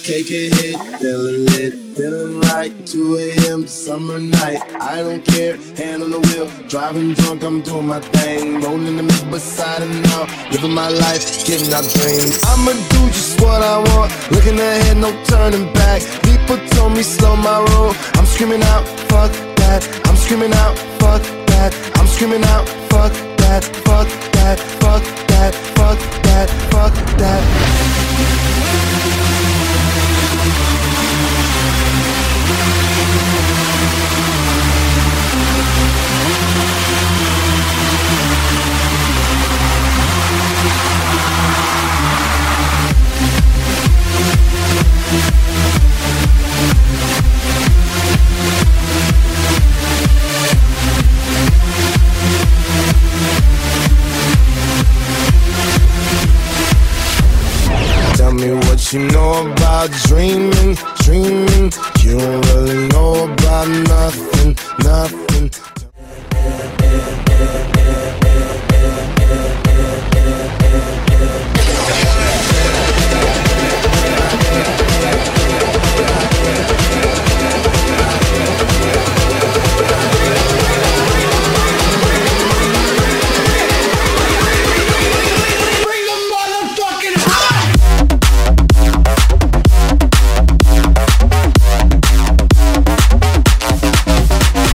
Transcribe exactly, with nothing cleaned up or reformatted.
take a hit, feeling lit, feeling right. two a m summer night, I don't care, hand on the wheel, driving drunk, I'm doing my thing, rolling the mid beside and out, living my life, getting our dreams. I'ma do just what I want, looking ahead, no turning back. People told me slow my roll, I'm screaming out, fuck that. I'm screaming out, fuck that. I'm screaming out, fuck that, fuck that, fuck that, fuck that, fuck that. Tell me what you know about dreaming, dreaming. You don't really know about nothing, nothing.